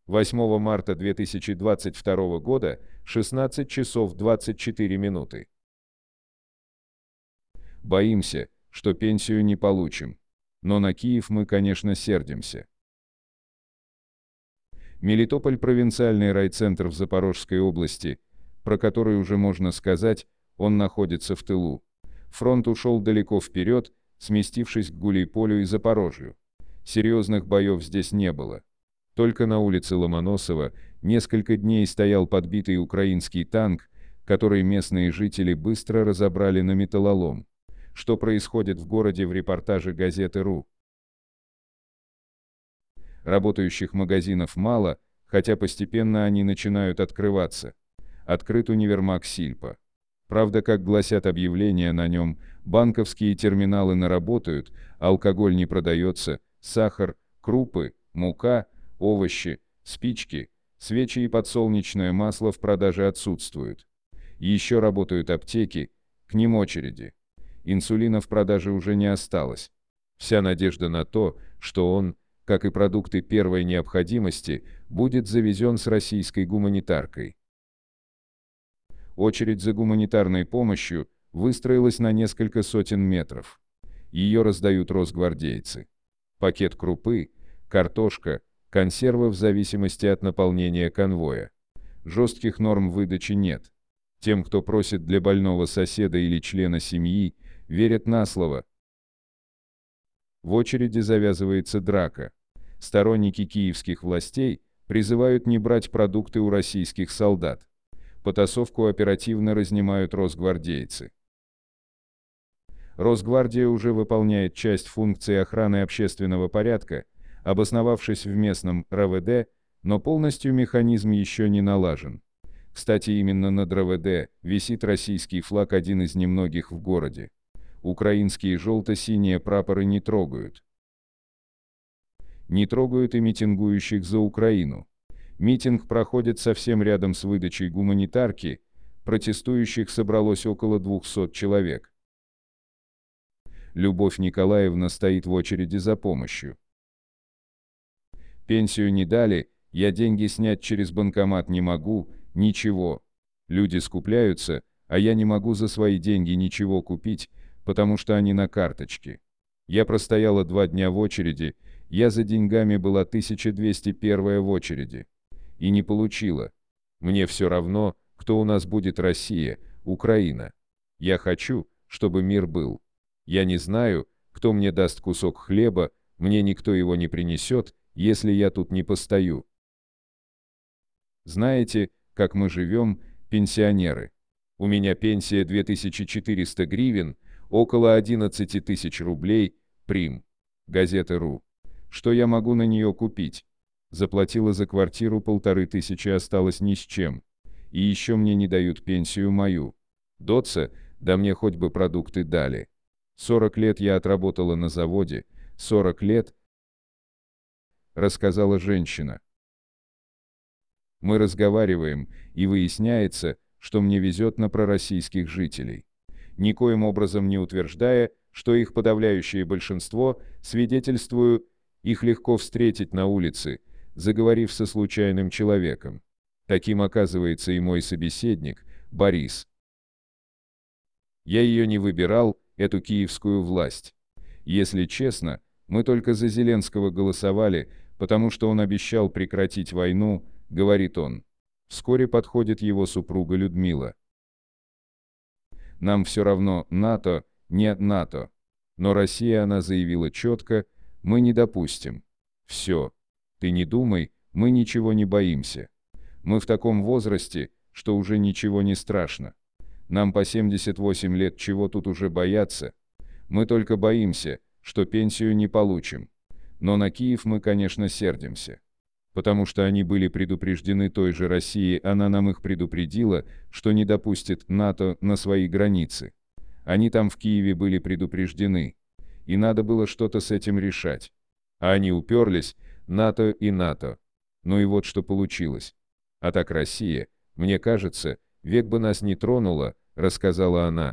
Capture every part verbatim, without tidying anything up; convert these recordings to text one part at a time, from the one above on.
восьмого марта две тысячи двадцать второго года, шестнадцать часов двадцать четыре минуты. Боимся, что пенсию не получим. Но на Киев мы, конечно, сердимся. Мелитополь – провинциальный райцентр в Запорожской области, про который уже можно сказать, он находится в тылу. Фронт ушел далеко вперед, сместившись к Гуляйполю и Запорожью. Серьезных боев здесь не было. Только на улице Ломоносова несколько дней стоял подбитый украинский танк, который местные жители быстро разобрали на металлолом. Что происходит в городе, в репортаже газеты РУ. Работающих магазинов мало, хотя постепенно они начинают открываться. Открыт универмаг Сильпо. Правда, как гласят объявления на нем, банковские терминалы наработают, алкоголь не продается, сахар, крупы, мука, овощи, спички, свечи и подсолнечное масло в продаже отсутствуют. Еще работают аптеки, к ним очереди. Инсулина в продаже уже не осталось. Вся надежда на то, что он, как и продукты первой необходимости, будет завезен с российской гуманитаркой. Очередь за гуманитарной помощью выстроилась на несколько сотен метров. Ее раздают росгвардейцы. Пакет крупы, картошка, консервы в зависимости от наполнения конвоя. Жестких норм выдачи нет. Тем, кто просит для больного соседа или члена семьи, верят на слово. В очереди завязывается драка. Сторонники киевских властей призывают не брать продукты у российских солдат. Потасовку оперативно разнимают росгвардейцы. Росгвардия уже выполняет часть функций охраны общественного порядка, обосновавшись в местном РВД, но полностью механизм еще не налажен. Кстати, именно над РВД висит российский флаг, один из немногих в городе. Украинские желто-синие прапоры не трогают. Не трогают и митингующих за Украину. Митинг проходит совсем рядом с выдачей гуманитарки, протестующих собралось около двухсот человек. Любовь Николаевна стоит в очереди за помощью. Пенсию не дали, я деньги снять через банкомат не могу, ничего. Люди скупляются, а я не могу за свои деньги ничего купить, потому что они на карточке. Я простояла два дня в очереди, я за деньгами была тысяча двести первая в очереди. И не получила. Мне все равно, кто у нас будет, Россия, Украина. Я хочу, чтобы мир был. Я не знаю, кто мне даст кусок хлеба, мне никто его не принесет, если я тут не постою. Знаете, как мы живем, пенсионеры? У меня пенсия две тысячи четыреста гривен, около одиннадцать тысяч рублей, прим. Газета РУ. Что я могу на нее купить? Заплатила за квартиру полторы тысячи, осталось ни с чем. И еще мне не дают пенсию мою. Дотса, да мне хоть бы продукты дали. сорок лет я отработала на заводе, сорок лет, рассказала женщина. Мы разговариваем, и выясняется, что мне везет на пророссийских жителей. Никоим образом не утверждая, что их подавляющее большинство, свидетельствую, их легко встретить на улице, заговорив со случайным человеком. Таким оказывается и мой собеседник, Борис. Я ее не выбирал, эту киевскую власть. Если честно, мы только за Зеленского голосовали, потому что он обещал прекратить войну, говорит он. Вскоре подходит его супруга Людмила. Нам все равно, НАТО, не НАТО. Но Россия, она заявила четко, мы не допустим. Все. Ты не думай, мы ничего не боимся. Мы в таком возрасте, что уже ничего не страшно. Нам по семьдесят восемь лет, чего тут уже бояться? Мы только боимся, что пенсию не получим. Но на Киев мы, конечно, сердимся. Потому что они были предупреждены той же Россией, она нам их предупредила, что не допустит НАТО на свои границы. Они там в Киеве были предупреждены. И надо было что-то с этим решать. А они уперлись, НАТО и НАТО. Ну и вот что получилось. А так Россия, мне кажется, век бы нас не тронула, рассказала она.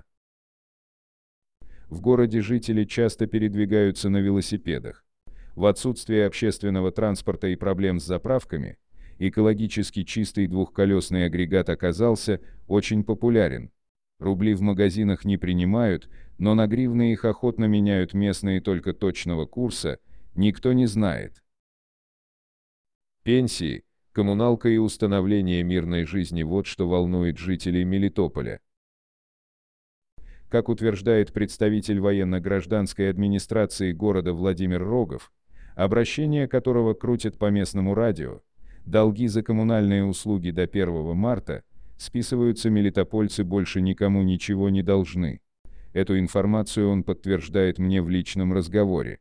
В городе жители часто передвигаются на велосипедах. В отсутствие общественного транспорта и проблем с заправками, Экологически чистый двухколесный агрегат оказался очень популярен. Рубли в магазинах не принимают, но на гривны их охотно меняют местные, только точного курса никто не знает. Пенсии, коммуналка и установление мирной жизни – вот что волнует жителей Мелитополя. Как утверждает представитель военно-гражданской администрации города Владимир Рогов, обращение которого крутят по местному радио, долги за коммунальные услуги до первого марта списываются, мелитопольцы больше никому ничего не должны. Эту информацию он подтверждает мне в личном разговоре.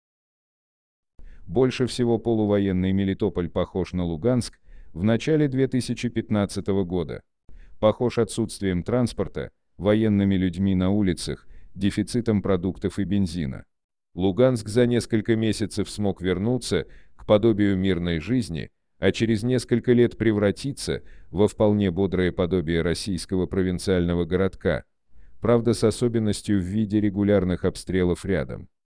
Больше всего полувоенный Мелитополь похож на Луганск в начале две тысячи пятнадцатого года. Похож отсутствием транспорта, военными людьми на улицах, дефицитом продуктов и бензина. Луганск за несколько месяцев смог вернуться к подобию мирной жизни, а через несколько лет превратиться во вполне бодрое подобие российского провинциального городка, правда с особенностью в виде регулярных обстрелов рядом.